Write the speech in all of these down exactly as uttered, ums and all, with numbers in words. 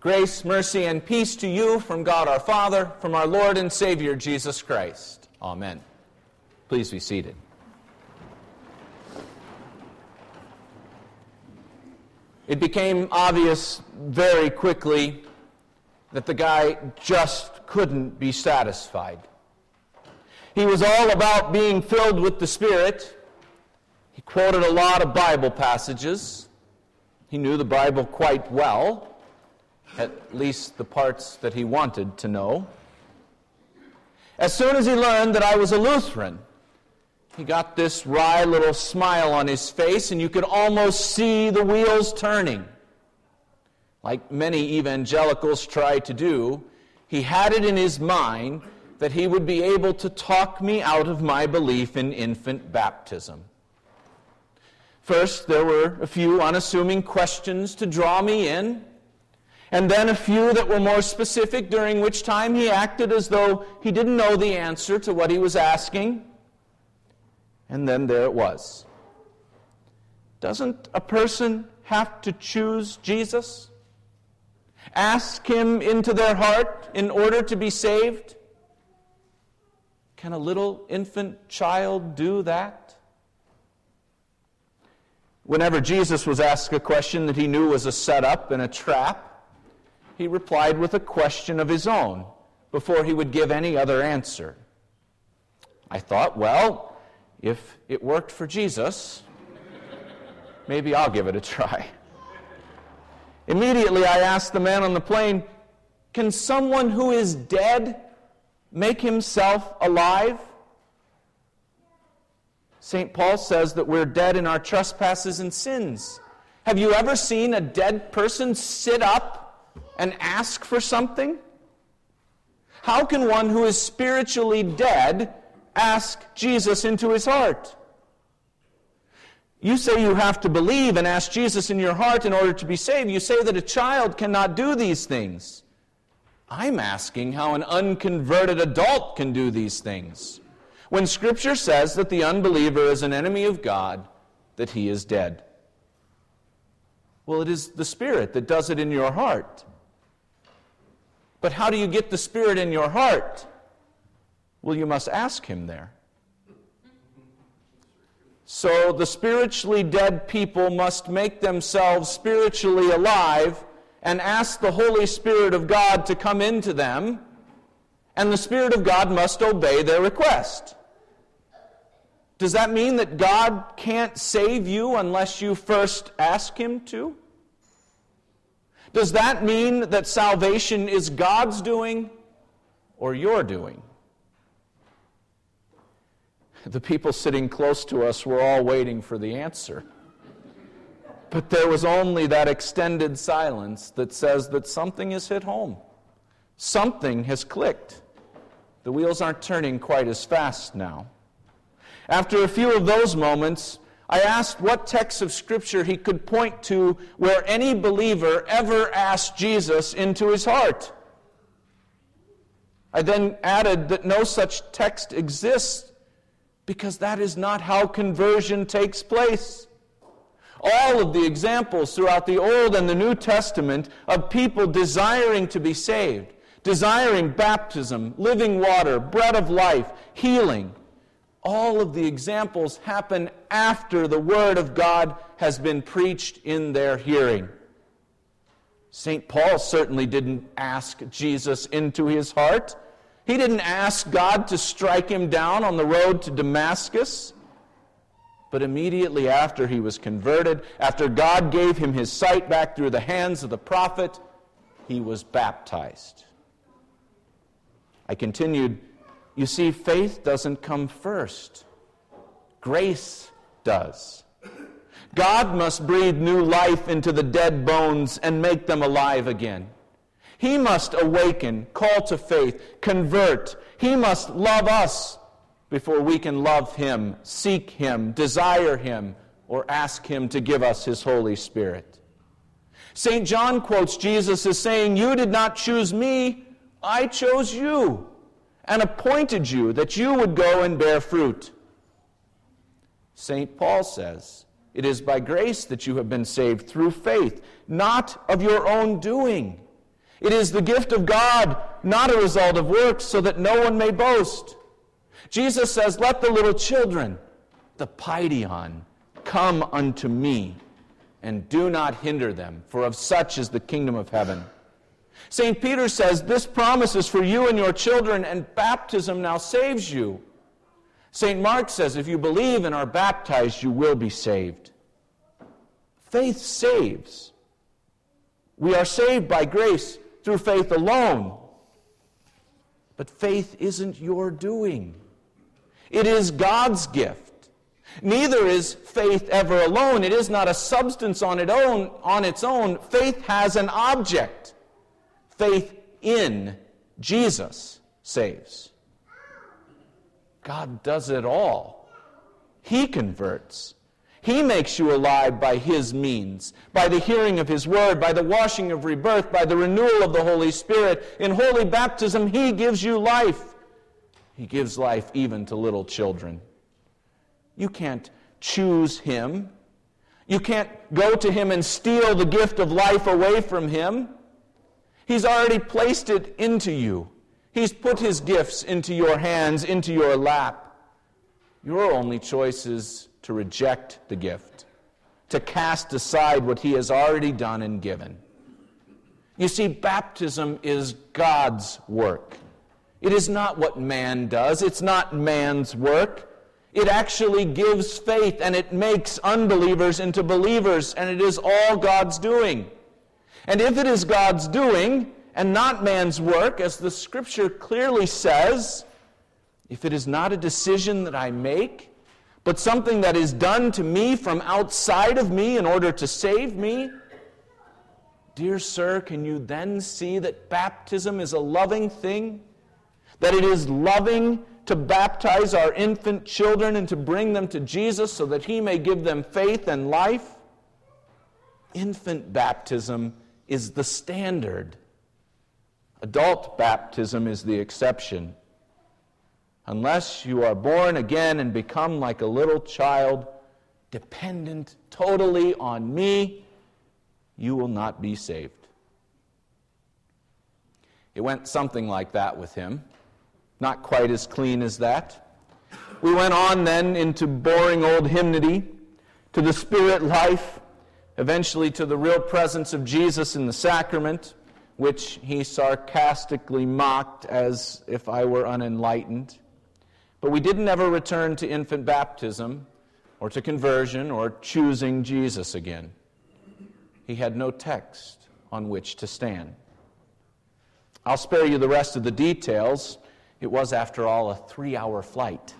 Grace, mercy, and peace to you from God our Father, from our Lord and Savior, Jesus Christ. Amen. Please be seated. It became obvious very quickly that the guy just couldn't be satisfied. He was all about being filled with the Spirit. He quoted a lot of Bible passages. He knew the Bible quite well. At least the parts that he wanted to know. As soon as he learned that I was a Lutheran, he got this wry little smile on his face, and you could almost see the wheels turning. Like many evangelicals try to do, he had it in his mind that he would be able to talk me out of my belief in infant baptism. First, there were a few unassuming questions to draw me in, and then a few that were more specific, during which time he acted as though he didn't know the answer to what he was asking. And then there it was. Doesn't a person have to choose Jesus? Ask him into their heart in order to be saved? Can a little infant child do that? Whenever Jesus was asked a question that he knew was a setup and a trap, he replied with a question of his own before he would give any other answer. I thought, well, if it worked for Jesus, maybe I'll give it a try. Immediately I asked the man on the plane, can someone who is dead make himself alive? Saint Paul says that we're dead in our trespasses and sins. Have you ever seen a dead person sit up and ask for something? How can one who is spiritually dead ask Jesus into his heart? You say you have to believe and ask Jesus in your heart in order to be saved. You say that a child cannot do these things. I'm asking how an unconverted adult can do these things, when Scripture says that the unbeliever is an enemy of God, that he is dead. Well, it is the Spirit that does it in your heart. But how do you get the Spirit in your heart? Well, you must ask him there. So the spiritually dead people must make themselves spiritually alive and ask the Holy Spirit of God to come into them, and the Spirit of God must obey their request. Does that mean that God can't save you unless you first ask him to? Does that mean that salvation is God's doing or your doing? The people sitting close to us were all waiting for the answer. But there was only that extended silence that says that something has hit home. Something has clicked. The wheels aren't turning quite as fast now. After a few of those moments, I asked what text of Scripture he could point to where any believer ever asked Jesus into his heart. I then added that no such text exists because that is not how conversion takes place. All of the examples throughout the Old and the New Testament of people desiring to be saved, desiring baptism, living water, bread of life, healing, all of the examples happen after the Word of God has been preached in their hearing. Saint Paul certainly didn't ask Jesus into his heart. He didn't ask God to strike him down on the road to Damascus. But immediately after he was converted, after God gave him his sight back through the hands of the prophet, he was baptized. I continued, you see, faith doesn't come first. Grace does. God must breathe new life into the dead bones and make them alive again. He must awaken, call to faith, convert. He must love us before we can love him, seek him, desire him, or ask him to give us his Holy Spirit. Saint John quotes Jesus as saying, you did not choose me, I chose you, and appointed you that you would go and bear fruit. Saint Paul says, it is by grace that you have been saved through faith, not of your own doing. It is the gift of God, not a result of works, so that no one may boast. Jesus says, let the little children, the Paideon, come unto me, and do not hinder them, for of such is the kingdom of heaven. Saint Peter says, this promise is for you and your children, and baptism now saves you. Saint Mark says, if you believe and are baptized, you will be saved. Faith saves. We are saved by grace through faith alone. But faith isn't your doing. It is God's gift. Neither is faith ever alone. It is not a substance on its own. On its own. Faith has an object. Faith in Jesus saves. God does it all. He converts. He makes you alive by His means, by the hearing of His word, by the washing of rebirth, by the renewal of the Holy Spirit. In holy baptism, He gives you life. He gives life even to little children. You can't choose Him. You can't go to Him and steal the gift of life away from Him. He's already placed it into you. He's put His gifts into your hands, into your lap. Your only choice is to reject the gift, to cast aside what He has already done and given. You see, baptism is God's work. It is not what man does. It's not man's work. It actually gives faith, and it makes unbelievers into believers, and it is all God's doing. And if it is God's doing, and not man's work, as the Scripture clearly says, if it is not a decision that I make, but something that is done to me from outside of me in order to save me, dear sir, can you then see that baptism is a loving thing? That it is loving to baptize our infant children and to bring them to Jesus so that He may give them faith and life? Infant baptism is the standard. Adult baptism is the exception. Unless you are born again and become like a little child, dependent totally on me, you will not be saved. It went something like that with him. Not quite as clean as that. We went on then into boring old hymnody, to the spirit life, eventually to the real presence of Jesus in the sacrament, which he sarcastically mocked as if I were unenlightened. But we didn't ever return to infant baptism, or to conversion, or choosing Jesus again. He had no text on which to stand. I'll spare you the rest of the details. It was, after all, a three-hour flight.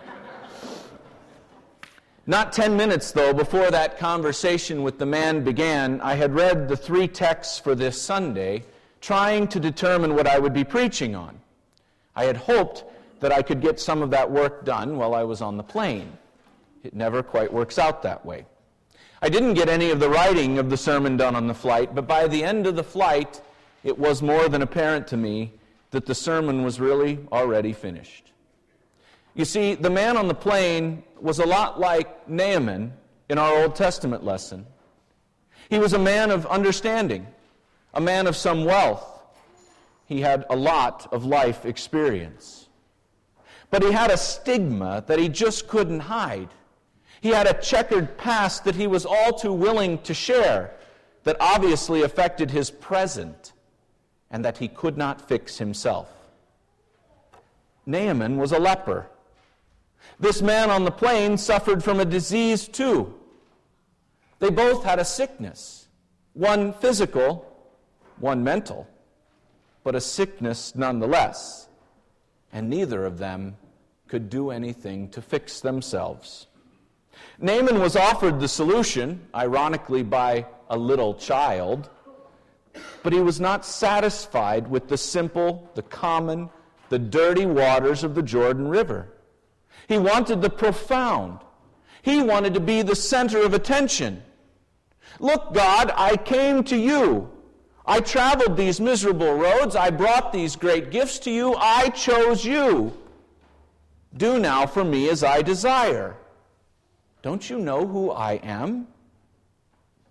Not ten minutes, though, before that conversation with the man began, I had read the three texts for this Sunday, trying to determine what I would be preaching on. I had hoped that I could get some of that work done while I was on the plane. It never quite works out that way. I didn't get any of the writing of the sermon done on the flight, but by the end of the flight, it was more than apparent to me that the sermon was really already finished. You see, the man on the plane was a lot like Naaman in our Old Testament lesson. He was a man of understanding, a man of some wealth. He had a lot of life experience. But he had a stigma that he just couldn't hide. He had a checkered past that he was all too willing to share, that obviously affected his present, and that he could not fix himself. Naaman was a leper. This man on the plane suffered from a disease too. They both had a sickness, one physical, one mental, but a sickness nonetheless, and neither of them could do anything to fix themselves. Naaman was offered the solution, ironically by a little child, but he was not satisfied with the simple, the common, the dirty waters of the Jordan River. He wanted the profound. He wanted to be the center of attention. Look, God, I came to you. I traveled these miserable roads. I brought these great gifts to you. I chose you. Do now for me as I desire. Don't you know who I am?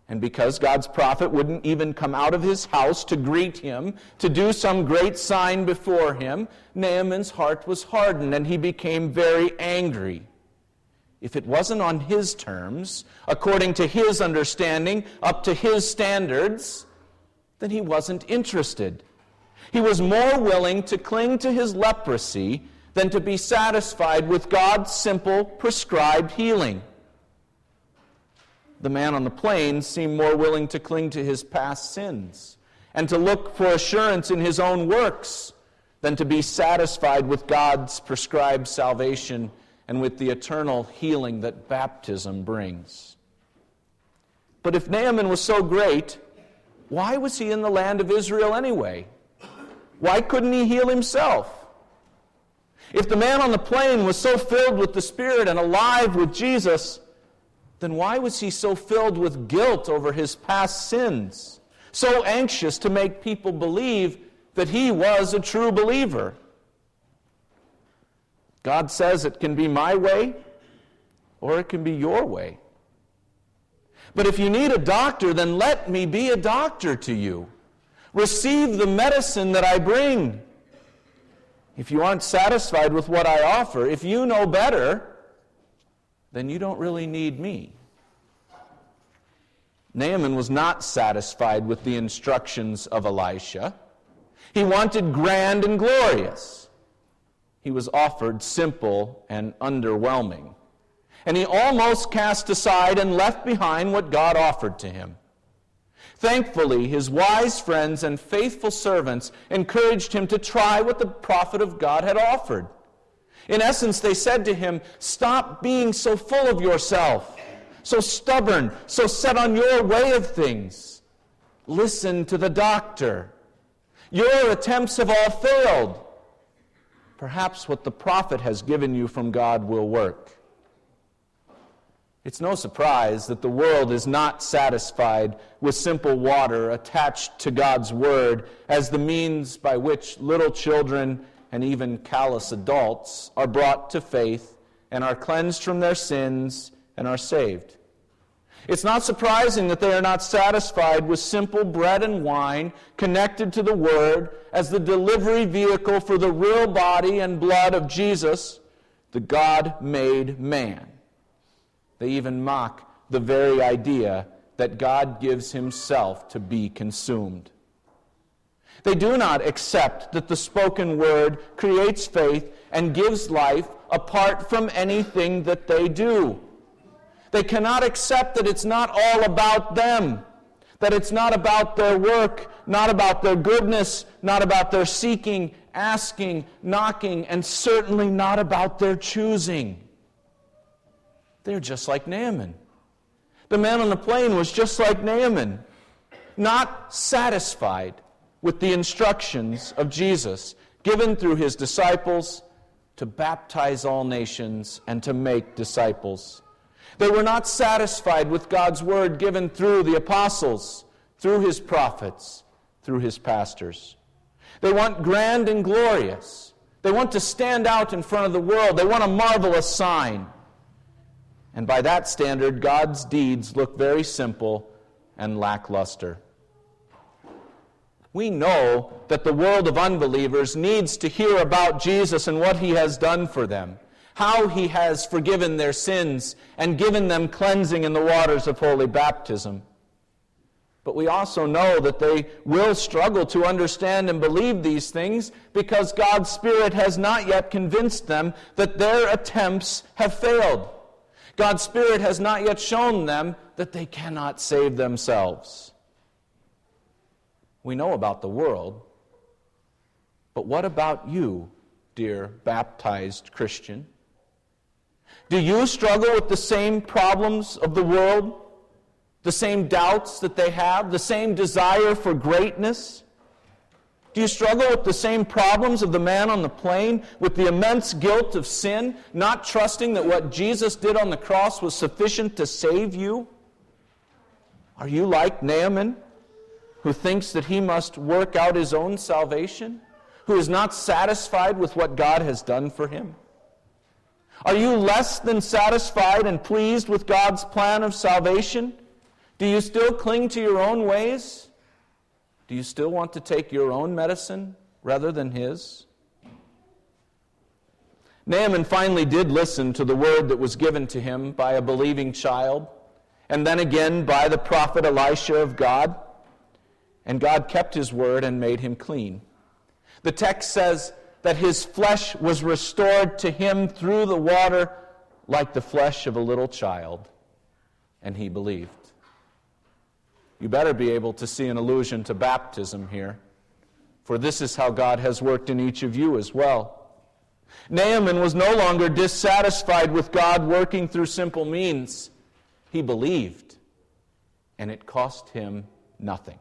And because God's prophet wouldn't even come out of his house to greet him, to do some great sign before him, Naaman's heart was hardened and he became very angry. If it wasn't on his terms, according to his understanding, up to his standards, then he wasn't interested. He was more willing to cling to his leprosy than to be satisfied with God's simple, prescribed healing. The man on the plain seemed more willing to cling to his past sins and to look for assurance in his own works than to be satisfied with God's prescribed salvation and with the eternal healing that baptism brings. But if Naaman was so great, why was he in the land of Israel anyway? Why couldn't he heal himself? If the man on the plain was so filled with the Spirit and alive with Jesus, then why was he so filled with guilt over his past sins, so anxious to make people believe that he was a true believer? God says it can be my way, or it can be your way. But if you need a doctor, then let me be a doctor to you. Receive the medicine that I bring. If you aren't satisfied with what I offer, if you know better, then you don't really need me. Naaman was not satisfied with the instructions of Elisha. He wanted grand and glorious. He was offered simple and underwhelming. And he almost cast aside and left behind what God offered to him. Thankfully, his wise friends and faithful servants encouraged him to try what the prophet of God had offered. In essence, they said to him, "Stop being so full of yourself, so stubborn, so set on your way of things. Listen to the doctor. Your attempts have all failed. Perhaps what the prophet has given you from God will work." It's no surprise that the world is not satisfied with simple water attached to God's word as the means by which little children and even callous adults are brought to faith and are cleansed from their sins and are saved. It's not surprising that they are not satisfied with simple bread and wine connected to the Word as the delivery vehicle for the real body and blood of Jesus, the God-made man. They even mock the very idea that God gives himself to be consumed. They do not accept that the spoken word creates faith and gives life apart from anything that they do. They cannot accept that it's not all about them, that it's not about their work, not about their goodness, not about their seeking, asking, knocking, and certainly not about their choosing. They're just like Naaman. The man on the plain was just like Naaman, not satisfied with the instructions of Jesus given through his disciples to baptize all nations and to make disciples. They were not satisfied with God's word given through the apostles, through his prophets, through his pastors. They want grand and glorious. They want to stand out in front of the world. They want a marvelous sign. And by that standard, God's deeds look very simple and lackluster. We know that the world of unbelievers needs to hear about Jesus and what he has done for them, how he has forgiven their sins and given them cleansing in the waters of holy baptism. But we also know that they will struggle to understand and believe these things because God's Spirit has not yet convinced them that their attempts have failed. God's Spirit has not yet shown them that they cannot save themselves. We know about the world, but what about you, dear baptized Christian? Do you struggle with the same problems of the world, the same doubts that they have, the same desire for greatness? Do you struggle with the same problems of the man on the plain, with the immense guilt of sin, not trusting that what Jesus did on the cross was sufficient to save you? Are you like Naaman, who thinks that he must work out his own salvation, who is not satisfied with what God has done for him? Are you less than satisfied and pleased with God's plan of salvation, Do you still cling to your own ways? Do you still want to take your own medicine rather than his? Naaman finally did listen to the word that was given to him by a believing child, and then again by the prophet Elisha of God. And God kept his word and made him clean. The text says that his flesh was restored to him through the water like the flesh of a little child, and he believed. You better be able to see an allusion to baptism here, for this is how God has worked in each of you as well. Naaman was no longer dissatisfied with God working through simple means. He believed, and it cost him nothing.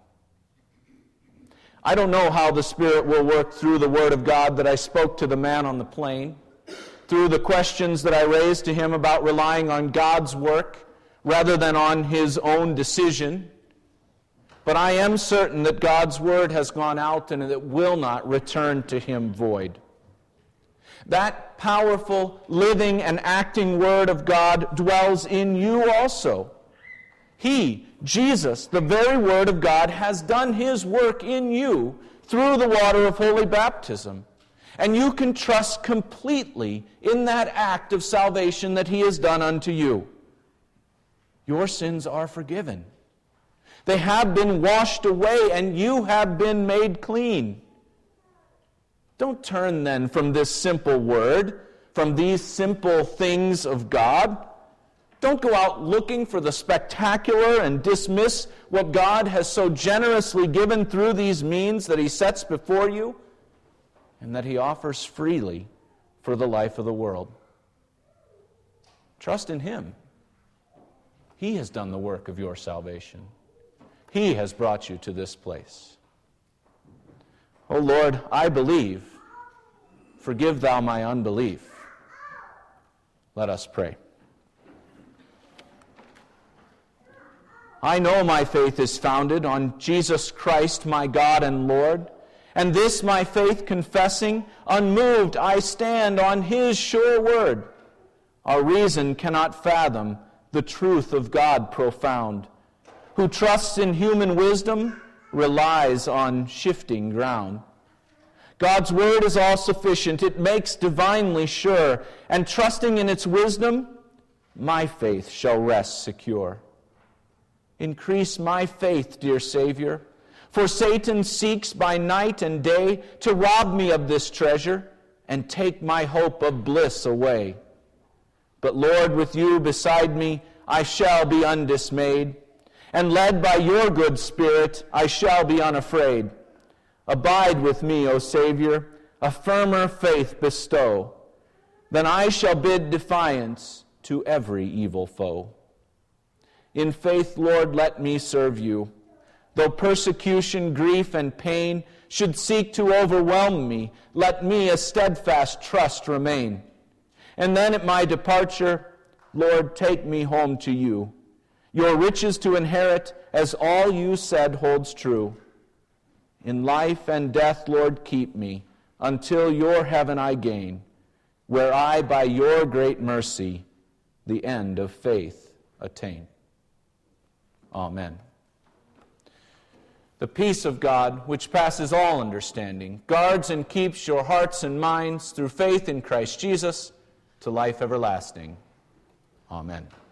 I don't know how the Spirit will work through the Word of God that I spoke to the man on the plain, through the questions that I raised to him about relying on God's work rather than on his own decision. But I am certain that God's Word has gone out and it will not return to him void. That powerful, living, and acting Word of God dwells in you also. He, Jesus, the very Word of God, has done his work in you through the water of holy baptism. And you can trust completely in that act of salvation that he has done unto you. Your sins are forgiven. They have been washed away, and you have been made clean. Don't turn then from this simple word, from these simple things of God. Don't go out looking for the spectacular and dismiss what God has so generously given through these means that he sets before you and that he offers freely for the life of the world. Trust in him. He has done the work of your salvation. He has brought you to this place. O Lord, I believe. Forgive thou my unbelief. Let us pray. I know my faith is founded on Jesus Christ, my God and Lord, and this my faith confessing, unmoved I stand on his sure word. Our reason cannot fathom the truth of God profound. Who trusts in human wisdom relies on shifting ground. God's word is all sufficient. It makes divinely sure, and trusting in its wisdom, my faith shall rest secure. Increase my faith, dear Savior, for Satan seeks by night and day to rob me of this treasure and take my hope of bliss away. But Lord, with you beside me, I shall be undismayed, and led by your good Spirit, I shall be unafraid. Abide with me, O Savior, a firmer faith bestow, then I shall bid defiance to every evil foe. In faith, Lord, let me serve you. Though persecution, grief, and pain should seek to overwhelm me, let me a steadfast trust remain. And then at my departure, Lord, take me home to you, your riches to inherit, as all you said holds true. In life and death, Lord, keep me, until your heaven I gain, where I, by your great mercy, the end of faith attain. Amen. The peace of God, which passes all understanding, guards and keeps your hearts and minds through faith in Christ Jesus to life everlasting. Amen.